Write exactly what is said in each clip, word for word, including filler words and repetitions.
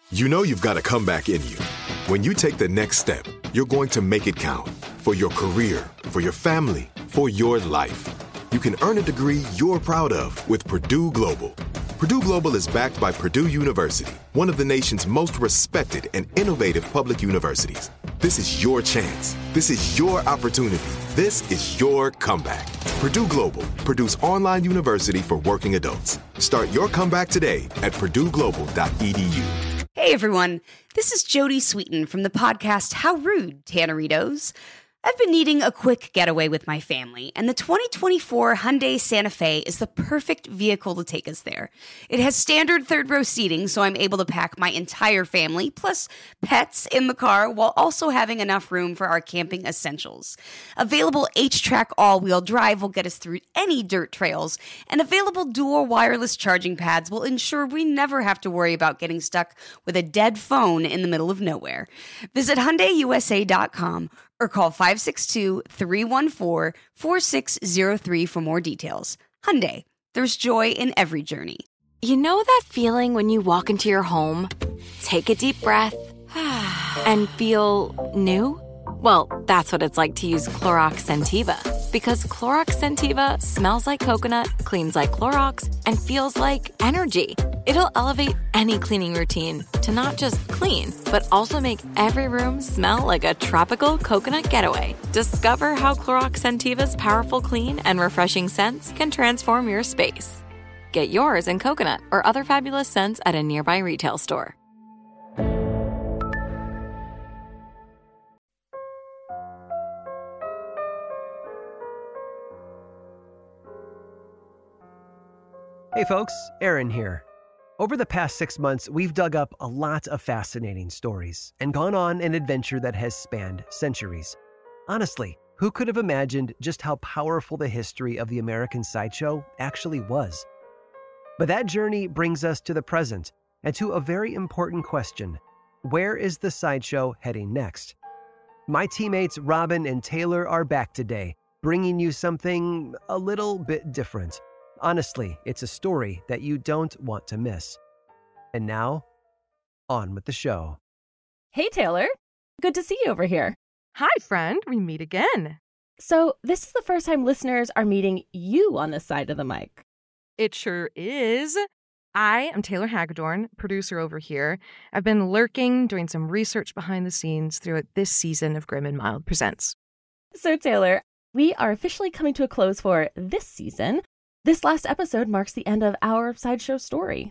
You know you've got a comeback in you. When you take the next step, you're going to make it count for your career, for your family, for your life. You can earn a degree you're proud of with Purdue Global. Purdue Global is backed by Purdue University, one of the nation's most respected and innovative public universities. This is your chance. This is your opportunity. This is your comeback. Purdue Global, Purdue's online university for working adults. Start your comeback today at purdue global dot e d u. Hey everyone, this is Jodie Sweetin from the podcast How Rude, Tanneritos. I've been needing a quick getaway with my family, and the twenty twenty-four Hyundai Santa Fe is the perfect vehicle to take us there. It has standard third-row seating, so I'm able to pack my entire family, plus pets, in the car, while also having enough room for our camping essentials. Available H-Track all-wheel drive will get us through any dirt trails, and available dual wireless charging pads will ensure we never have to worry about getting stuck with a dead phone in the middle of nowhere. Visit Hyundai U S A dot com or call five six two, three one four, four six zero three for more details. Hyundai, there's joy in every journey. You know that feeling when you walk into your home, take a deep breath, and feel new? Well, that's what it's like to use Clorox Scentiva. Because Clorox Scentiva smells like coconut, cleans like Clorox, and feels like energy. It'll elevate any cleaning routine to not just clean, but also make every room smell like a tropical coconut getaway. Discover how Clorox Scentiva's powerful clean and refreshing scents can transform your space. Get yours in coconut or other fabulous scents at a nearby retail store. Hey folks, Aaron here. Over the past six months, we've dug up a lot of fascinating stories and gone on an adventure that has spanned centuries. Honestly, who could have imagined just how powerful the history of the American sideshow actually was? But that journey brings us to the present and to a very important question. Where is the sideshow heading next? My teammates Robin and Taylor are back today, bringing you something a little bit different. Honestly, it's a story that you don't want to miss. And now, on with the show. Hey, Taylor. Good to see you over here. Hi, friend. We meet again. So this is the first time listeners are meeting you on this side of the mic. It sure is. I am Taylor Hagedorn, producer over here. I've been lurking, doing some research behind the scenes throughout this season of Grim and Mild Presents. So, Taylor, we are officially coming to a close for this season. This last episode marks the end of our sideshow story.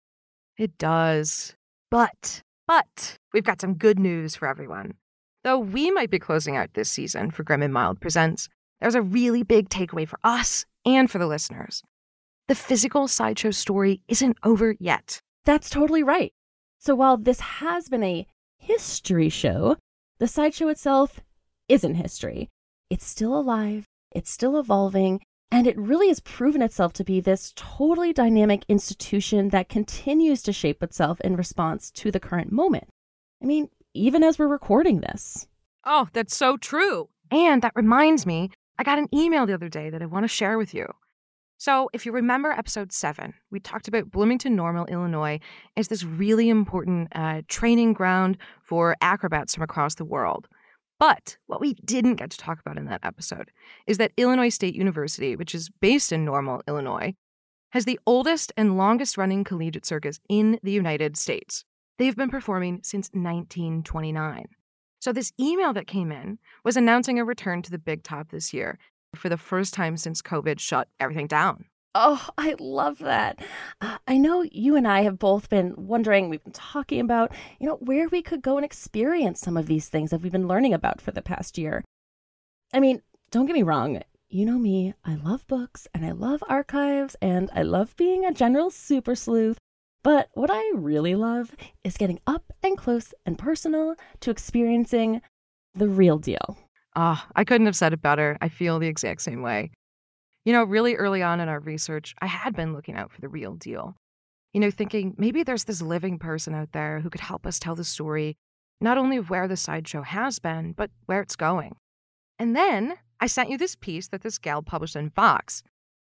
It does. But, but, we've got some good news for everyone. Though we might be closing out this season for Grim and Mild Presents, there's a really big takeaway for us and for the listeners. The physical sideshow story isn't over yet. That's totally right. So while this has been a history show, the sideshow itself isn't history. It's still alive, it's still evolving, and it really has proven itself to be this totally dynamic institution that continues to shape itself in response to the current moment. I mean, even as we're recording this. Oh, that's so true. And that reminds me, I got an email the other day that I want to share with you. So if you remember episode seven, we talked about Bloomington Normal, Illinois as this really important uh, training ground for acrobats from across the world. But what we didn't get to talk about in that episode is that Illinois State University, which is based in Normal, Illinois, has the oldest and longest-running collegiate circus in the United States. They've been performing since nineteen twenty-nine. So this email that came in was announcing a return to the Big Top this year for the first time since COVID shut everything down. Oh, I love that. Uh, I know you and I have both been wondering, we've been talking about, you know, where we could go and experience some of these things that we've been learning about for the past year. I mean, don't get me wrong. You know me, I love books and I love archives and I love being a general super sleuth. But what I really love is getting up and close and personal to experiencing the real deal. Ah, oh, I couldn't have said it better. I feel the exact same way. You know, really early on in our research, I had been looking out for the real deal. You know, thinking maybe there's this living person out there who could help us tell the story, not only of where the sideshow has been, but where it's going. And then I sent you this piece that this gal published in Vox.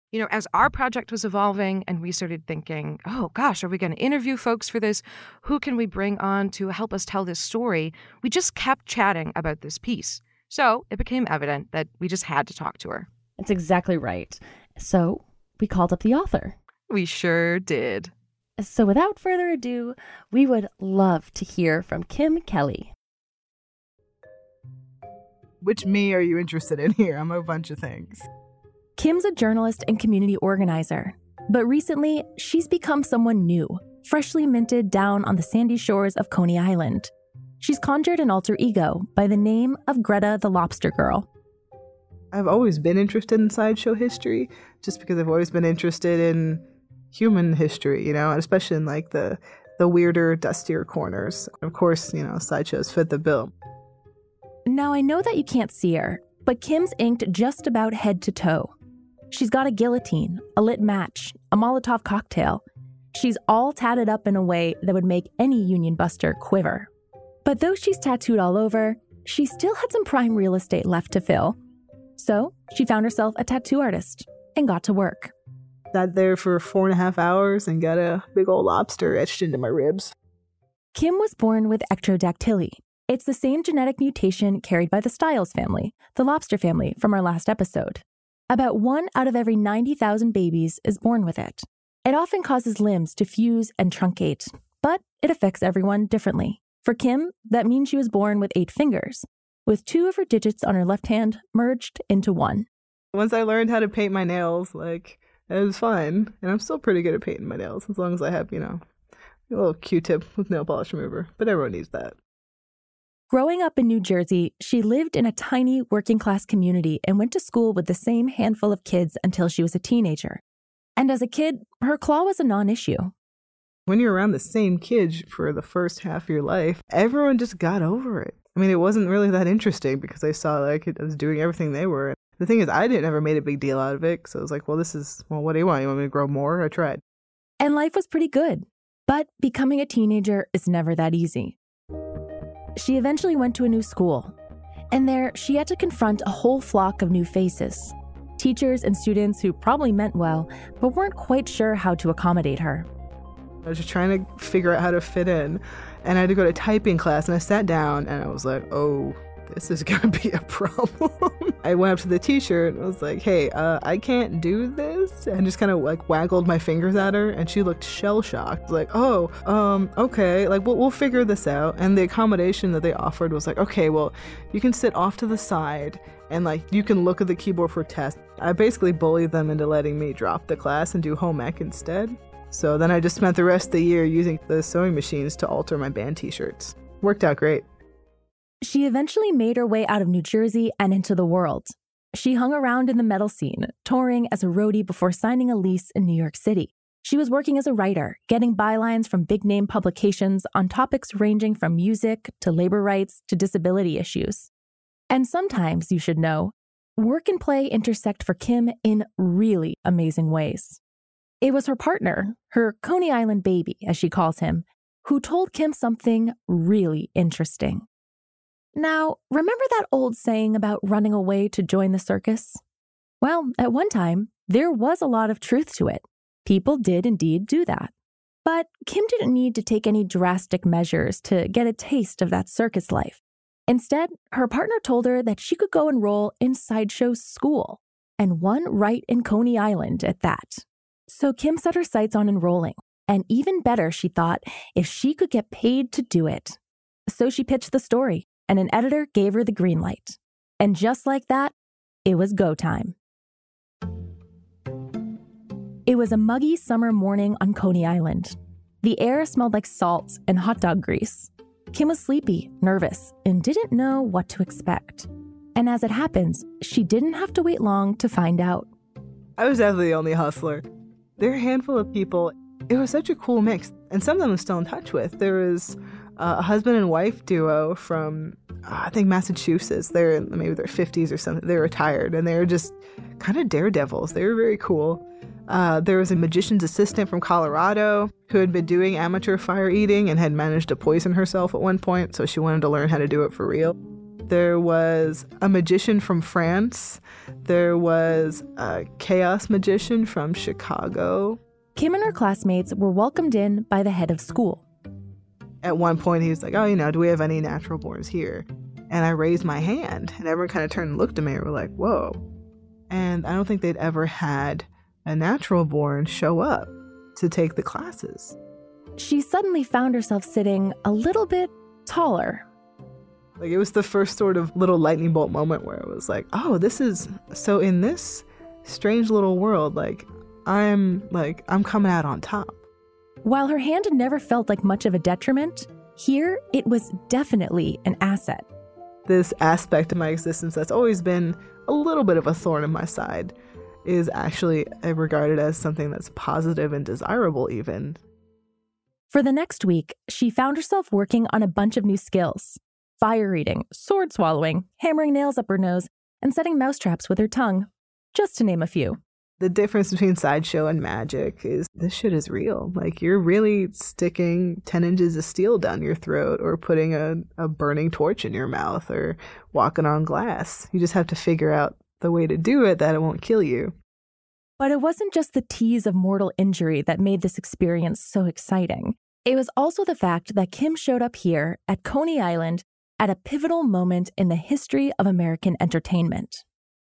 You know, as our project was evolving and we started thinking, oh gosh, are we going to interview folks for this? Who can we bring on to help us tell this story? We just kept chatting about this piece. So it became evident that we just had to talk to her. That's exactly right. So we called up the author. We sure did. So without further ado, we would love to hear from Kim Kelly. Which me are you interested in here? I'm a bunch of things. Kim's a journalist and community organizer, but recently she's become someone new, freshly minted down on the sandy shores of Coney Island. She's conjured an alter ego by the name of Greta the Lobster Girl. I've always been interested in sideshow history, just because I've always been interested in human history, you know, especially in like the, the weirder, dustier corners. Of course, you know, sideshows fit the bill. Now, I know that you can't see her, but Kim's inked just about head to toe. She's got a guillotine, a lit match, a Molotov cocktail. She's all tatted up in a way that would make any Union Buster quiver. But though she's tattooed all over, she still had some prime real estate left to fill. So she found herself a tattoo artist and got to work. Sat there for four and a half hours and got a big old lobster etched into my ribs. Kim was born with ectrodactyly. It's the same genetic mutation carried by the Stiles family, the lobster family from our last episode. About one out of every ninety thousand babies is born with it. It often causes limbs to fuse and truncate, but it affects everyone differently. For Kim, that means she was born with eight fingers, with two of her digits on her left hand merged into one. Once I learned how to paint my nails, like, it was fun. And I'm still pretty good at painting my nails, as long as I have, you know, a little Q-tip with nail polish remover. But everyone needs that. Growing up in New Jersey, she lived in a tiny working-class community and went to school with the same handful of kids until she was a teenager. And as a kid, her claw was a non-issue. When you're around the same kids for the first half of your life, everyone just got over it. I mean, it wasn't really that interesting because I saw like I was doing everything they were. The thing is, I didn't ever made a big deal out of it. So I was like, well, this is, well, what do you want? You want me to grow more? I tried. And life was pretty good. But becoming a teenager is never that easy. She eventually went to a new school, and there she had to confront a whole flock of new faces. Teachers and students who probably meant well, but weren't quite sure how to accommodate her. I was just trying to figure out how to fit in, and I had to go to typing class, and I sat down, and I was like, oh, this is going to be a problem. I went up to the teacher and was like, hey, uh, I can't do this. And just kind of like waggled my fingers at her. And she looked shell-shocked. Like, oh, um, okay, like we'll, we'll figure this out. And the accommodation that they offered was like, okay, well, you can sit off to the side and like you can look at the keyboard for tests. I basically bullied them into letting me drop the class and do home ec instead. So then I just spent the rest of the year using the sewing machines to alter my band t-shirts. Worked out great. She eventually made her way out of New Jersey and into the world. She hung around in the metal scene, touring as a roadie before signing a lease in New York City. She was working as a writer, getting bylines from big-name publications on topics ranging from music to labor rights to disability issues. And sometimes, you should know, work and play intersect for Kim in really amazing ways. It was her partner, her Coney Island baby, as she calls him, who told Kim something really interesting. Now, remember that old saying about running away to join the circus? Well, at one time, there was a lot of truth to it. People did indeed do that. But Kim didn't need to take any drastic measures to get a taste of that circus life. Instead, her partner told her that she could go enroll in Sideshow School, and one right in Coney Island at that. So Kim set her sights on enrolling, and even better, she thought, if she could get paid to do it. So she pitched the story, and an editor gave her the green light. And just like that, it was go time. It was a muggy summer morning on Coney Island. The air smelled like salt and hot dog grease. Kim was sleepy, nervous, and didn't know what to expect. And as it happens, she didn't have to wait long to find out. I was definitely the only hustler. There were a handful of people. It was such a cool mix. And some of them I'm still in touch with. There was uh, a husband and wife duo from, uh, I think, Massachusetts. They're in maybe their fifties or something. They were retired, and they were just kind of daredevils. They were very cool. Uh, there was a magician's assistant from Colorado who had been doing amateur fire eating and had managed to poison herself at one point, so she wanted to learn how to do it for real. There was a magician from France. There was a chaos magician from Chicago. Kim and her classmates were welcomed in by the head of school. At one point, he was like, oh, you know, do we have any natural borns here? And I raised my hand, and everyone kind of turned and looked at me and were like, whoa. And I don't think they'd ever had a natural born show up to take the classes. She suddenly found herself sitting a little bit taller. Like, it was the first sort of little lightning bolt moment where it was like, oh, this is, so in this strange little world, like, I'm, like, I'm coming out on top. While her hand had never felt like much of a detriment, here it was definitely an asset. This aspect of my existence that's always been a little bit of a thorn in my side is actually regarded as something that's positive and desirable even. For the next week, she found herself working on a bunch of new skills. Fire eating, sword swallowing, hammering nails up her nose, and setting mousetraps with her tongue, just to name a few. The difference between sideshow and magic is this shit is real. Like, you're really sticking ten inches of steel down your throat or putting a, a burning torch in your mouth or walking on glass. You just have to figure out the way to do it that it won't kill you. But it wasn't just the tease of mortal injury that made this experience so exciting. It was also the fact that Kim showed up here at Coney Island at a pivotal moment in the history of American entertainment.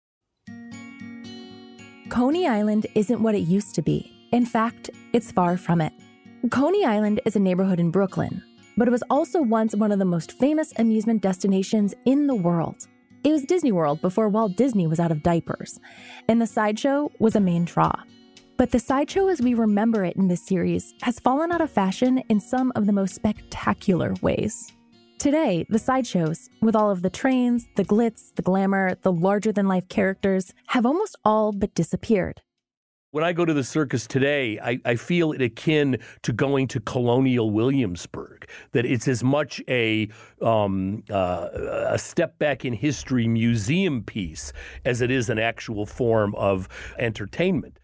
Coney Island isn't what it used to be. In fact, it's far from it. Coney Island is a neighborhood in Brooklyn, but it was also once one of the most famous amusement destinations in the world. It was Disney World before Walt Disney was out of diapers, and the sideshow was a main draw. But the sideshow as we remember it in this series has fallen out of fashion in some of the most spectacular ways. Today, the sideshows, with all of the trains, the glitz, the glamour, the larger-than-life characters, have almost all but disappeared. When I go to the circus today, I, I feel it akin to going to Colonial Williamsburg, that it's as much a um, uh, a step back in history museum piece as it is an actual form of entertainment.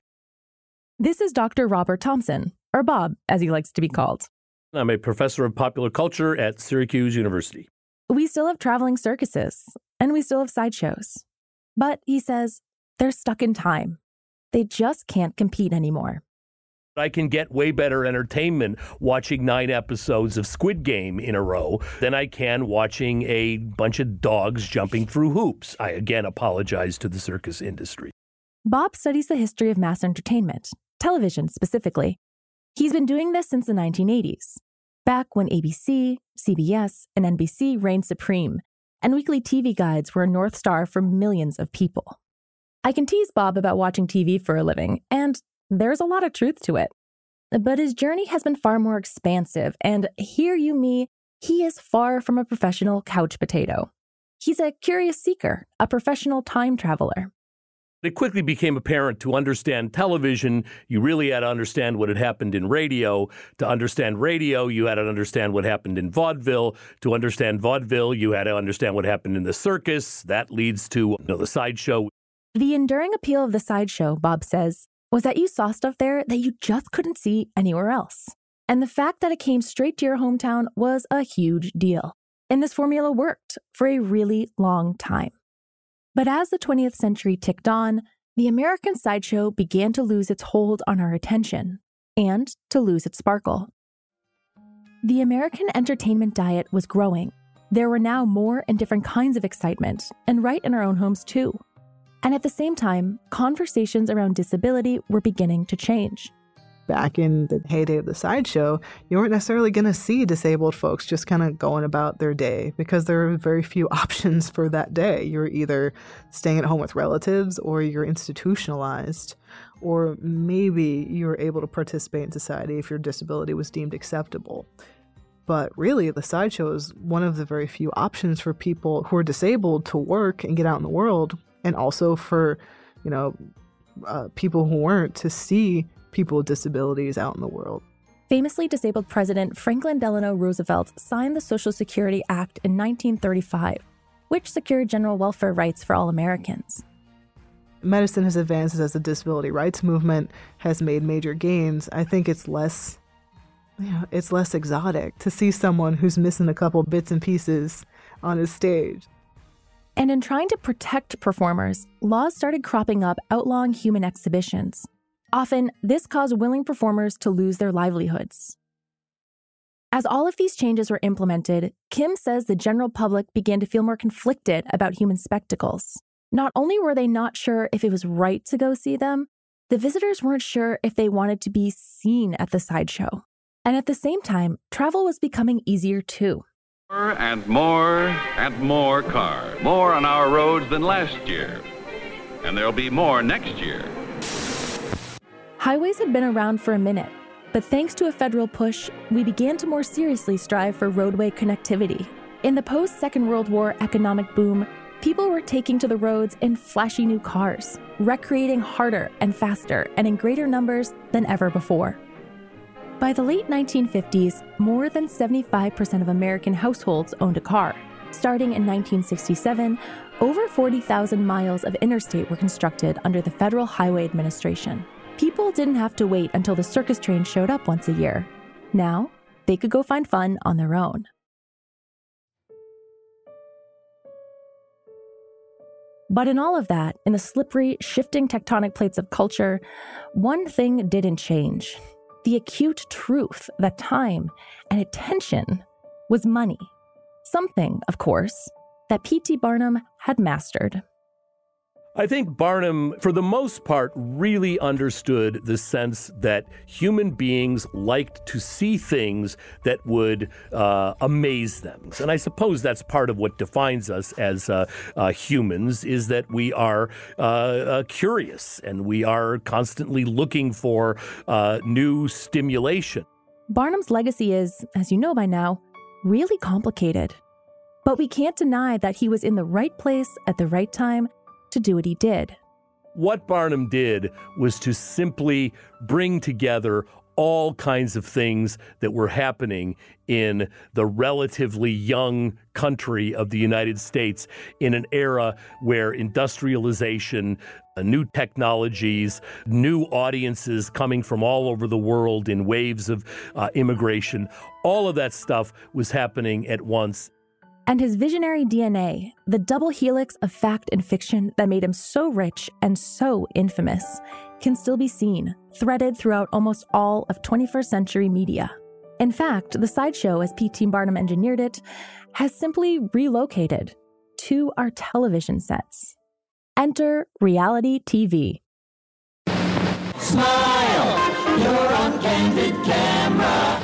This is Doctor Robert Thompson, or Bob, as he likes to be called. I'm a professor of popular culture at Syracuse University. We still have traveling circuses, and we still have sideshows. But, he says, they're stuck in time. They just can't compete anymore. I can get way better entertainment watching nine episodes of Squid Game in a row than I can watching a bunch of dogs jumping through hoops. I again apologize to the circus industry. Bob studies the history of mass entertainment, television specifically. He's been doing this since the nineteen eighties, back when A B C, C B S, and N B C reigned supreme, and weekly T V guides were a North Star for millions of people. I can tease Bob about watching T V for a living, and there's a lot of truth to it. But his journey has been far more expansive, and hear you me, he is far from a professional couch potato. He's a curious seeker, a professional time traveler. It quickly became apparent to understand television, you really had to understand what had happened in radio. To understand radio, you had to understand what happened in vaudeville. To understand vaudeville, you had to understand what happened in the circus. That leads to you know, the sideshow. The enduring appeal of the sideshow, Bob says, was that you saw stuff there that you just couldn't see anywhere else. And the fact that it came straight to your hometown was a huge deal. And this formula worked for a really long time. But as the twentieth century ticked on, the American sideshow began to lose its hold on our attention and to lose its sparkle. The American entertainment diet was growing. There were now more and different kinds of excitement, and right in our own homes too. And at the same time, conversations around disability were beginning to change. Back in the heyday of the sideshow, you weren't necessarily going to see disabled folks just kind of going about their day because there were very few options for that day. You're either staying at home with relatives or you're institutionalized, or maybe you were able to participate in society if your disability was deemed acceptable. But really, the sideshow is one of the very few options for people who are disabled to work and get out in the world, and also for, you know, uh, people who weren't to see people with disabilities out in the world. Famously disabled President Franklin Delano Roosevelt signed the Social Security Act in nineteen thirty-five, which secured general welfare rights for all Americans. Medicine has advanced as the disability rights movement has made major gains. I think it's less, you know, it's less exotic to see someone who's missing a couple bits and pieces on his stage. And in trying to protect performers, laws started cropping up outlawing human exhibitions. Often, this caused willing performers to lose their livelihoods. As all of these changes were implemented, Kim says the general public began to feel more conflicted about human spectacles. Not only were they not sure if it was right to go see them, the visitors weren't sure if they wanted to be seen at the sideshow. And at the same time, travel was becoming easier too. More and more and more cars. More on our roads than last year. And there'll be more next year. Highways had been around for a minute, but thanks to a federal push, we began to more seriously strive for roadway connectivity. In the post-Second World War economic boom, people were taking to the roads in flashy new cars, recreating harder and faster and in greater numbers than ever before. By the late nineteen fifties, more than seventy-five percent of American households owned a car. Starting in nineteen sixty-seven, over forty thousand miles of interstate were constructed under the Federal Highway Administration. People didn't have to wait until the circus train showed up once a year. Now, they could go find fun on their own. But in all of that, in the slippery, shifting tectonic plates of culture, one thing didn't change. The acute truth that time and attention was money. Something, of course, that P T Barnum had mastered. I think Barnum, for the most part, really understood the sense that human beings liked to see things that would uh, amaze them. And I suppose that's part of what defines us as uh, uh, humans, is that we are uh, uh, curious and we are constantly looking for uh, new stimulation. Barnum's legacy is, as you know by now, really complicated. But we can't deny that he was in the right place at the right time to do what he did. What Barnum did was to simply bring together all kinds of things that were happening in the relatively young country of the United States in an era where industrialization, uh, new technologies, new audiences coming from all over the world in waves of uh, immigration, all of that stuff was happening at once. And his visionary D N A, the double helix of fact and fiction that made him so rich and so infamous, can still be seen, threaded throughout almost all of twenty-first century media. In fact, the sideshow, as P T Barnum engineered it, has simply relocated to our television sets. Enter reality T V. Smile, you're on candid camera.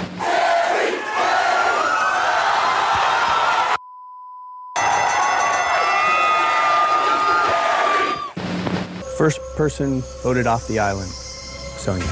First person voted off the island, Sonia.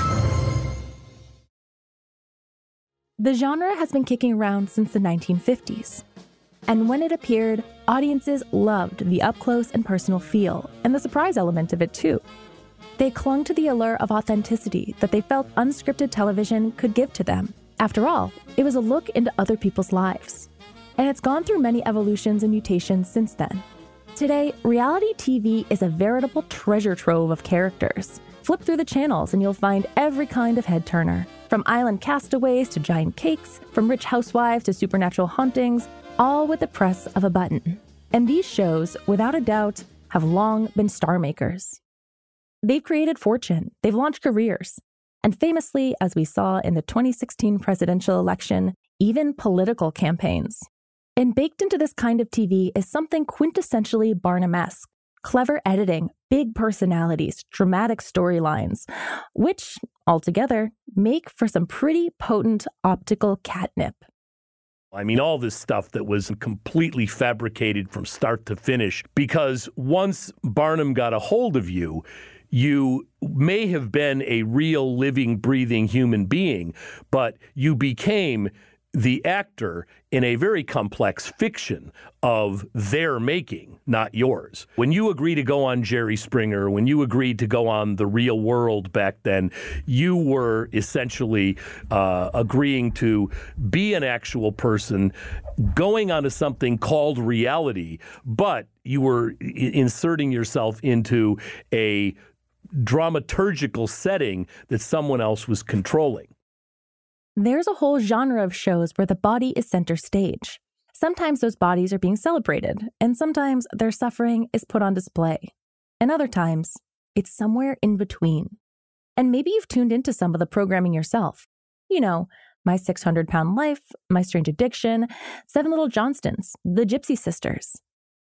The genre has been kicking around since the nineteen fifties. And when it appeared, audiences loved the up-close and personal feel, and the surprise element of it too. They clung to the allure of authenticity that they felt unscripted television could give to them. After all, it was a look into other people's lives. And it's gone through many evolutions and mutations since then. Today, reality T V is a veritable treasure trove of characters. Flip through the channels and you'll find every kind of head-turner. From island castaways to giant cakes, from rich housewives to supernatural hauntings, all with the press of a button. And these shows, without a doubt, have long been star makers. They've created fortune, they've launched careers, and famously, as we saw in the twenty sixteen presidential election, even political campaigns. And baked into this kind of T V is something quintessentially Barnum-esque. Clever editing, big personalities, dramatic storylines, which, altogether, make for some pretty potent optical catnip. I mean, all this stuff that was completely fabricated from start to finish, because once Barnum got a hold of you, you may have been a real living, breathing human being, but you became the actor in a very complex fiction of their making, not yours. When you agreed to go on Jerry Springer, when you agreed to go on The Real World back then, you were essentially uh, agreeing to be an actual person, going onto something called reality, but you were I- inserting yourself into a dramaturgical setting that someone else was controlling. There's a whole genre of shows where the body is center stage. Sometimes those bodies are being celebrated, and sometimes their suffering is put on display. And other times, it's somewhere in between. And maybe you've tuned into some of the programming yourself. You know, My six hundred pound Life, My Strange Addiction, Seven Little Johnstons, The Gypsy Sisters.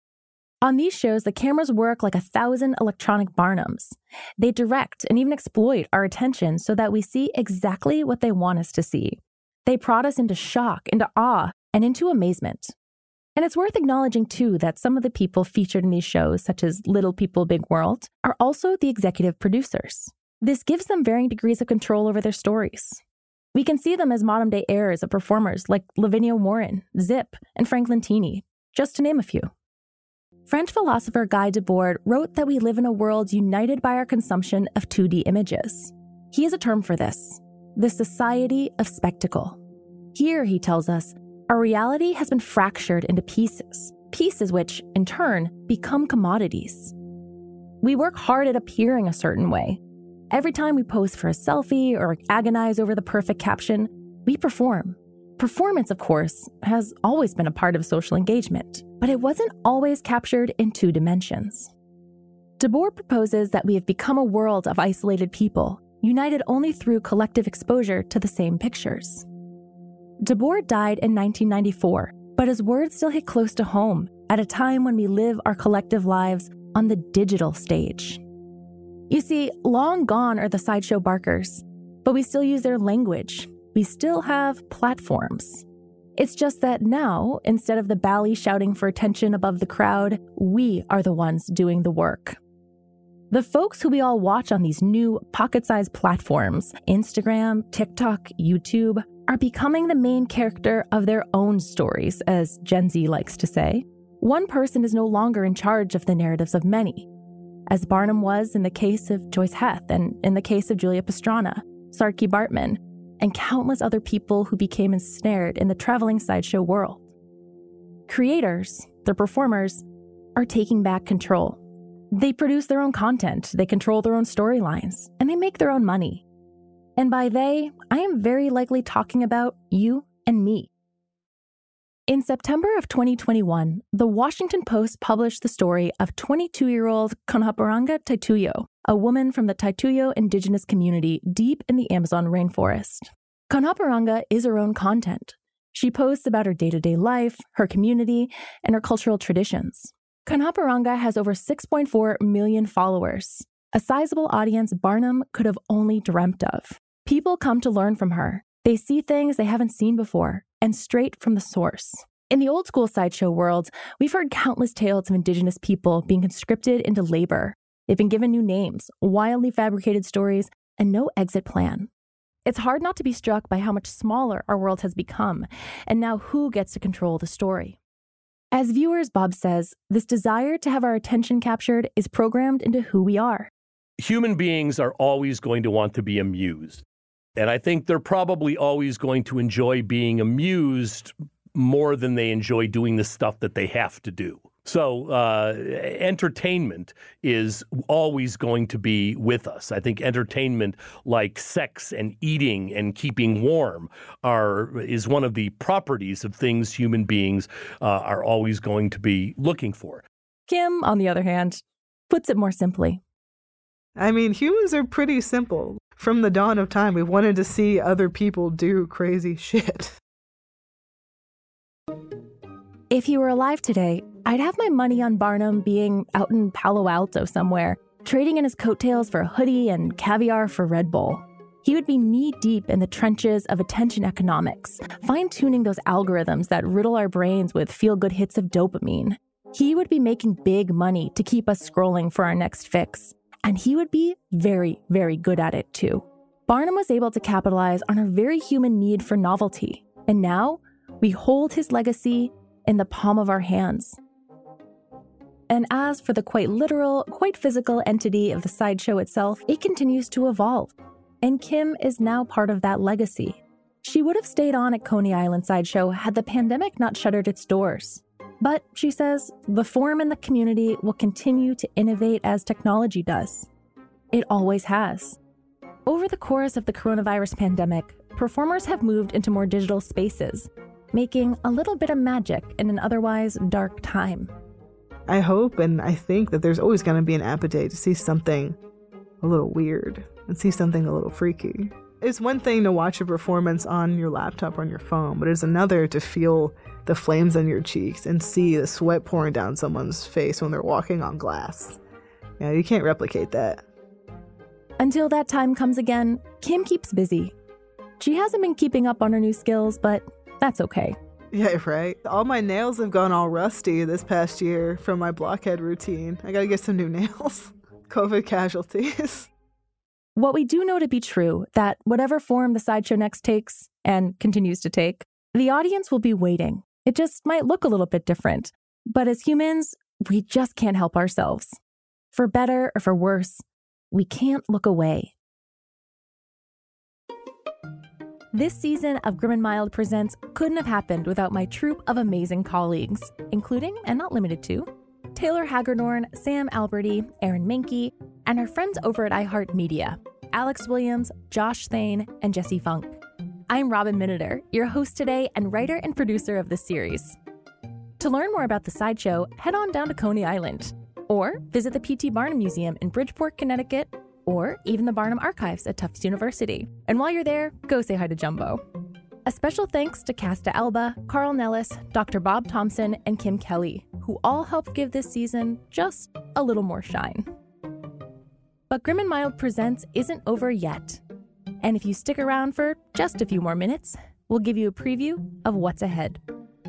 On these shows, the cameras work like a thousand electronic Barnums. They direct and even exploit our attention so that we see exactly what they want us to see. They prod us into shock, into awe, and into amazement. And it's worth acknowledging, too, that some of the people featured in these shows, such as Little People, Big World, are also the executive producers. This gives them varying degrees of control over their stories. We can see them as modern-day heirs of performers like Lavinia Warren, Zip, and Franklin Tini, just to name a few. French philosopher Guy Debord wrote that we live in a world united by our consumption of two D images. He has a term for this, the society of spectacle. Here, he tells us, our reality has been fractured into pieces, pieces which, in turn, become commodities. We work hard at appearing a certain way. Every time we pose for a selfie or agonize over the perfect caption, we perform. Performance, of course, has always been a part of social engagement, but it wasn't always captured in two dimensions. Debord proposes that we have become a world of isolated people, united only through collective exposure to the same pictures. Debord died in nineteen ninety-four, but his words still hit close to home at a time when we live our collective lives on the digital stage. You see, long gone are the sideshow barkers, but we still use their language. We still have platforms. It's just that now, instead of the bally shouting for attention above the crowd, we are the ones doing the work. The folks who we all watch on these new pocket-sized platforms, Instagram, TikTok, YouTube, are becoming the main character of their own stories, as Gen Z likes to say. One person is no longer in charge of the narratives of many, as Barnum was in the case of Joyce Heth and in the case of Julia Pastrana, Saartjie Baartman, and countless other people who became ensnared in the traveling sideshow world. Creators, the performers, are taking back control. They produce their own content, they control their own storylines, and they make their own money. And by they, I am very likely talking about you and me. In September of twenty twenty-one, the Washington Post published the story of twenty-two-year-old Conhoparanga Taituyo, a woman from the Taituyo indigenous community deep in the Amazon rainforest. Conhoparanga is her own content. She posts about her day-to-day life, her community, and her cultural traditions. Conhoparanga has over six point four million followers, a sizable audience Barnum could have only dreamt of. People come to learn from her. They see things they haven't seen before, and straight from the source. In the old school sideshow world, we've heard countless tales of indigenous people being conscripted into labor. They've been given new names, wildly fabricated stories, and no exit plan. It's hard not to be struck by how much smaller our world has become, and now who gets to control the story. As viewers, Bob says, this desire to have our attention captured is programmed into who we are. Human beings are always going to want to be amused. And I think they're probably always going to enjoy being amused more than they enjoy doing the stuff that they have to do. So uh, entertainment is always going to be with us. I think entertainment like sex and eating and keeping warm are is one of the properties of things human beings uh, are always going to be looking for. Kim, on the other hand, puts it more simply. I mean, humans are pretty simple. From the dawn of time, we wanted to see other people do crazy shit. If he were alive today, I'd have my money on Barnum being out in Palo Alto somewhere, trading in his coattails for a hoodie and caviar for Red Bull. He would be knee-deep in the trenches of attention economics, fine-tuning those algorithms that riddle our brains with feel-good hits of dopamine. He would be making big money to keep us scrolling for our next fix. And he would be very, very good at it, too. Barnum was able to capitalize on our very human need for novelty. And now, we hold his legacy in the palm of our hands. And as for the quite literal, quite physical entity of the sideshow itself, it continues to evolve. And Kim is now part of that legacy. She would have stayed on at Coney Island Sideshow had the pandemic not shuttered its doors. But, she says, the forum and the community will continue to innovate as technology does. It always has. Over the course of the coronavirus pandemic, performers have moved into more digital spaces. making a little bit of magic in an otherwise dark time. I hope and I think that there's always going to be an appetite to see something a little weird and see something a little freaky. It's one thing to watch a performance on your laptop or on your phone, but it's another to feel the flames on your cheeks and see the sweat pouring down someone's face when they're walking on glass. Yeah, you can't replicate that. Until that time comes again, Kim keeps busy. She hasn't been keeping up on her new skills, but that's okay. Yeah, right. All my nails have gone all rusty this past year from my blockhead routine. I gotta get some new nails. COVID casualties. What we do know to be true, that whatever form the sideshow next takes, and continues to take, the audience will be waiting. It just might look a little bit different. But as humans, we just can't help ourselves. For better or for worse, we can't look away. This season of Grim and Mild Presents couldn't have happened without my troupe of amazing colleagues, including, and not limited to, Taylor Hagedorn, Sam Alberti, Aaron Mahnke, and our friends over at iHeartMedia, Alex Williams, Josh Thane, and Jesse Funk. I'm Robin Miniter, your host today and writer and producer of this series. To learn more about the sideshow, head on down to Coney Island, or visit the P T Barnum Museum in Bridgeport, Connecticut, or even the Barnum Archives at Tufts University. And while you're there, go say hi to Jumbo. A special thanks to Casta Alba, Carl Nellis, Doctor Bob Thompson, and Kim Kelly, who all helped give this season just a little more shine. But Grim and Mild Presents isn't over yet. And if you stick around for just a few more minutes, we'll give you a preview of what's ahead.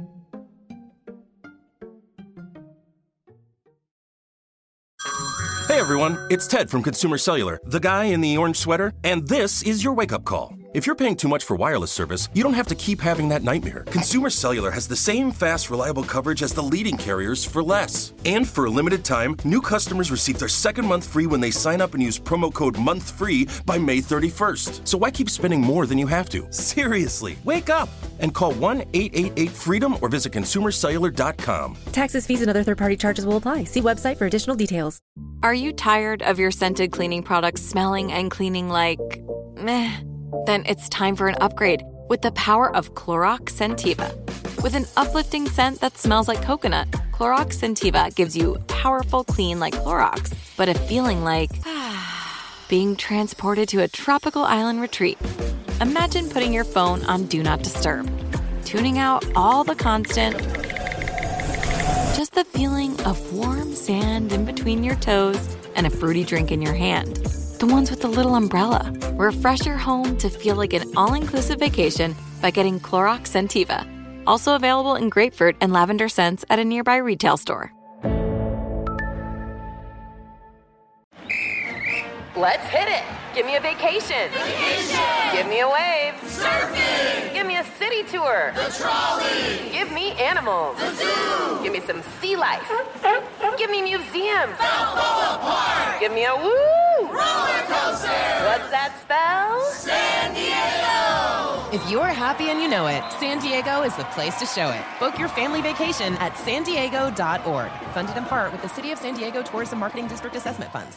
Hey everyone, it's Ted from Consumer Cellular, the guy in the orange sweater, and this is your wake-up call. If you're paying too much for wireless service, you don't have to keep having that nightmare. Consumer Cellular has the same fast, reliable coverage as the leading carriers for less. And for a limited time, new customers receive their second month free when they sign up and use promo code MONTHFREE by May thirty-first. So why keep spending more than you have to? Seriously, wake up and call one eight eight eight FREEDOM or visit consumer cellular dot com. Taxes, fees, and other third-party charges will apply. See website for additional details. Are you tired of your scented cleaning products smelling and cleaning like meh? Then it's time for an upgrade with the power of Clorox Scentiva. With an uplifting scent that smells like coconut, Clorox Scentiva gives you powerful clean like Clorox, but a feeling like being transported to a tropical island retreat. Imagine putting your phone on Do Not Disturb, tuning out all the constant, just the feeling of warm sand in between your toes and a fruity drink in your hand. The ones with the little umbrella. Refresh your home to feel like an all-inclusive vacation by getting Clorox Scentiva. Also available in grapefruit and lavender scents at a nearby retail store. Let's hit it. Give me a vacation. Vacation. Give me a wave. Surfing. Give me a city tour. The trolley. Give me animals. The zoo. Give me some sea life. Give me museums. Balboa Park. Give me a woo. Roller coaster. What's that spell? San Diego. If you're happy and you know it, San Diego is the place to show it. Book your family vacation at san diego dot org. Funded in part with the City of San Diego Tourism Marketing District Assessment Funds.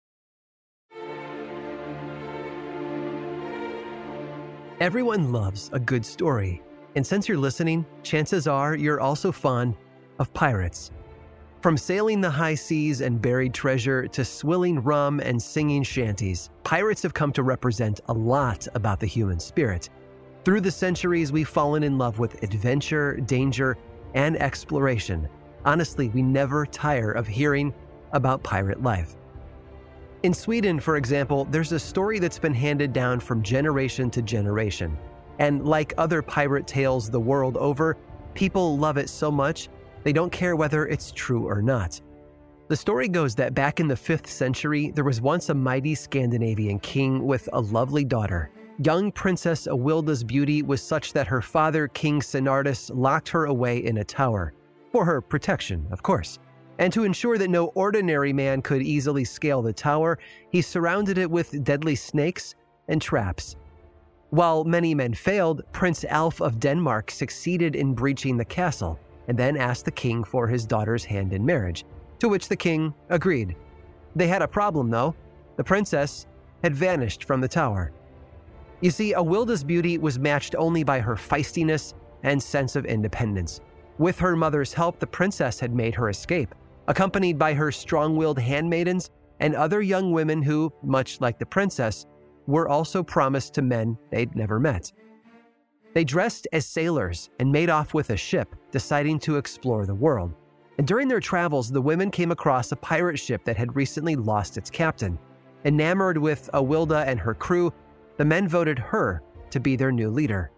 Everyone loves a good story. And since you're listening, chances are you're also fond of pirates. From sailing the high seas and buried treasure to swilling rum and singing shanties, pirates have come to represent a lot about the human spirit. Through the centuries, we've fallen in love with adventure, danger, and exploration. Honestly, we never tire of hearing about pirate life. In Sweden, for example, there's a story that's been handed down from generation to generation. And like other pirate tales the world over, people love it so much, they don't care whether it's true or not. The story goes that back in the fifth century, there was once a mighty Scandinavian king with a lovely daughter. Young Princess Awilda's beauty was such that her father, King Sinardus, locked her away in a tower. For her protection, of course. And to ensure that no ordinary man could easily scale the tower, he surrounded it with deadly snakes and traps. While many men failed, Prince Alf of Denmark succeeded in breaching the castle and then asked the king for his daughter's hand in marriage, to which the king agreed. They had a problem, though. The princess had vanished from the tower. You see, Awilda's beauty was matched only by her feistiness and sense of independence. With her mother's help, the princess had made her escape, accompanied by her strong-willed handmaidens and other young women who, much like the princess, were also promised to men they'd never met. They dressed as sailors and made off with a ship, deciding to explore the world. And during their travels, the women came across a pirate ship that had recently lost its captain. Enamored with Awilda and her crew, the men voted her to be their new leader.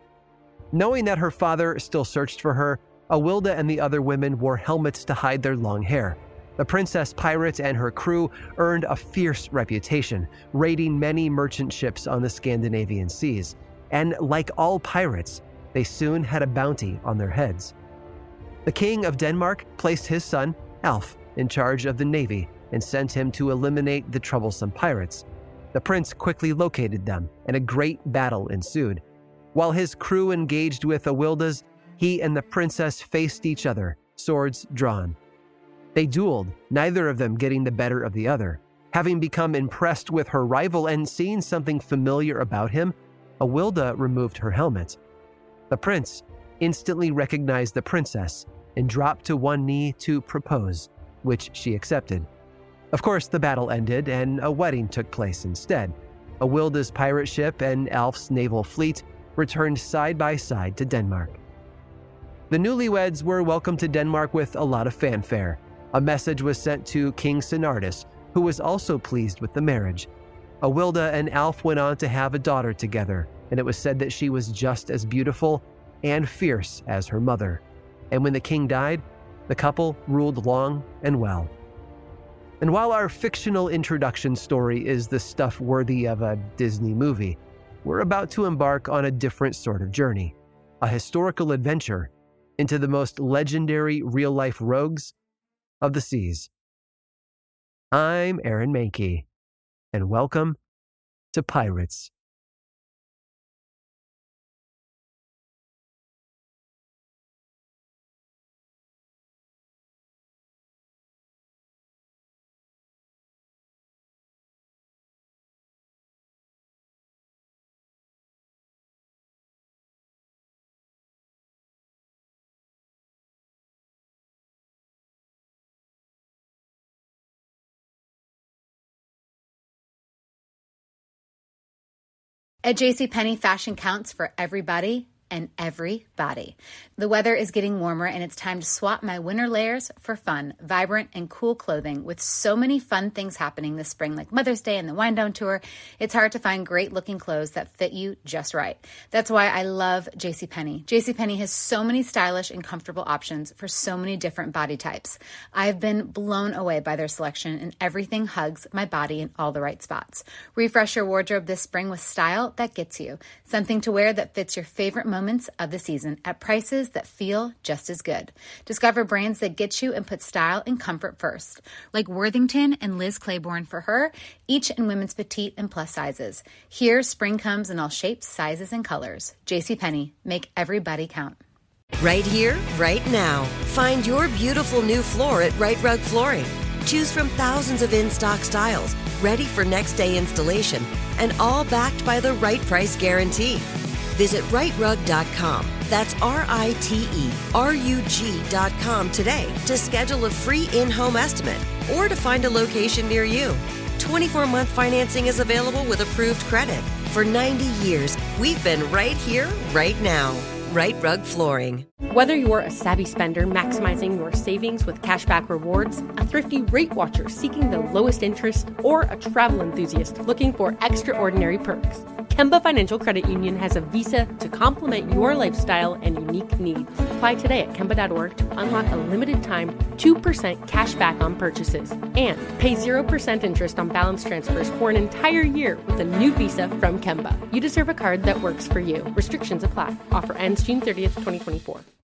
Knowing that her father still searched for her, Awilda and the other women wore helmets to hide their long hair. The princess pirate and her crew earned a fierce reputation, raiding many merchant ships on the Scandinavian seas. And like all pirates, they soon had a bounty on their heads. The king of Denmark placed his son, Alf, in charge of the navy and sent him to eliminate the troublesome pirates. The prince quickly located them, and a great battle ensued. While his crew engaged with Awilda's, he and the princess faced each other, swords drawn. They dueled, neither of them getting the better of the other. Having become impressed with her rival and seeing something familiar about him, Awilda removed her helmet. The prince instantly recognized the princess and dropped to one knee to propose, which she accepted. Of course, the battle ended and a wedding took place instead. Awilda's pirate ship and Alf's naval fleet returned side by side to Denmark. The newlyweds were welcomed to Denmark with a lot of fanfare. A message was sent to King Sinardus, who was also pleased with the marriage. Awilda and Alf went on to have a daughter together, and it was said that she was just as beautiful and fierce as her mother. And when the king died, the couple ruled long and well. And while our fictional introduction story is the stuff worthy of a Disney movie, we're about to embark on a different sort of journey, a historical adventure into the most legendary real-life rogues of the seas. I'm Aaron Mahnke, and welcome to Pirates. At JCPenney, fashion counts for everybody and everybody. The weather is getting warmer and it's time to swap my winter layers for fun, vibrant, and cool clothing. With so many fun things happening this spring, like Mother's Day and the Wind Down Tour, it's hard to find great looking clothes that fit you just right. That's why I love JCPenney. JCPenney has so many stylish and comfortable options for so many different body types. I've been blown away by their selection, and everything hugs my body in all the right spots. Refresh your wardrobe this spring with style that gets you. Something to wear that fits your favorite moments of the season at prices that feel just as good. Discover brands that get you and put style and comfort first, like Worthington and Liz Claiborne for her, each in women's petite and plus sizes. Here, spring comes in all shapes, sizes, and colors. JCPenney, make everybody count. Right here, right now. Find your beautiful new floor at Right Rug Flooring. Choose from thousands of in-stock styles, ready for next day installation, and all backed by the right price guarantee. Visit right rug dot com. That's R I T E R U G dot com today to schedule a free in-home estimate or to find a location near you. twenty-four month financing is available with approved credit. For ninety years, we've been right here, right now. Right Rug Flooring. Whether you're a savvy spender maximizing your savings with cashback rewards, a thrifty rate watcher seeking the lowest interest, or a travel enthusiast looking for extraordinary perks, Kemba Financial Credit Union has a visa to complement your lifestyle and unique needs. Apply today at Kemba dot org to unlock a limited time two percent cash back on purchases and pay zero percent interest on balance transfers for an entire year with a new visa from Kemba. You deserve a card that works for you. Restrictions apply. Offer ends June thirtieth, twenty twenty-four.